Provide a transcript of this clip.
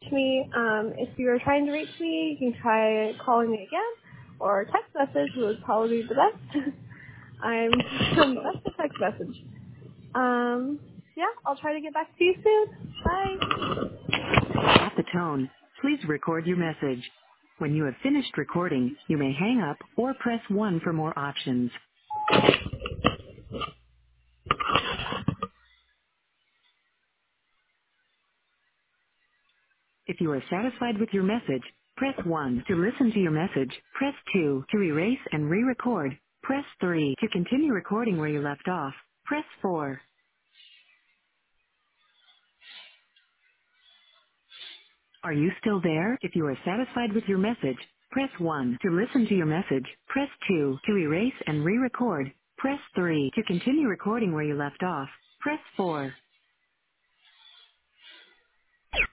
me. If you are trying to reach me, you can try calling me again, or text message would probably be the best. I'm the best at text message. Yeah, I'll try to get back to you soon. Bye. At the tone, please record your message. When you have finished recording, you may hang up or press 1 for more options. If you are satisfied with your message, press 1 to listen to your message. Press 2 to erase and re-record. Press 3 to continue recording where you left off. Press 4. Are you still there? If you are satisfied with your message, press 1 to listen to your message. Press 2 to erase and re-record. Press 3 to continue recording where you left off. Press 4.